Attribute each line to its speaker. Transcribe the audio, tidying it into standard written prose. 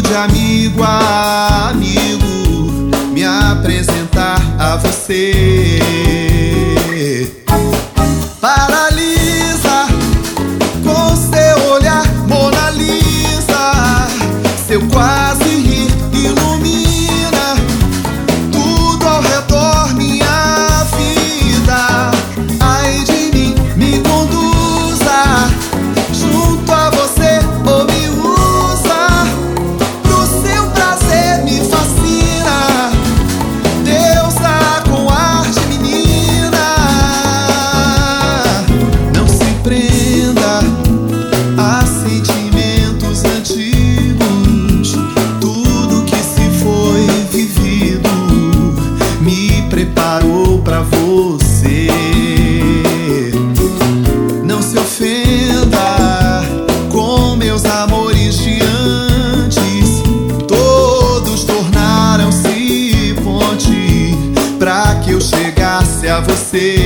Speaker 1: de amigo a amigo me apresentar a você. Paralisa com seu olhar, Mona Lisa. Seu quase rir ilumina tudo ao redor, minha vida. Ai de mim, me conduza junto a você ou me usa pro seu prazer, me fascina. Deusa com ar de menina. Não se prenda a sentimentos antigos. Tudo que se foi vivido me preparou pra você. Não se ofenda com meus amores de antes. Todos tornaram-se ponte pra que eu chegasse a você.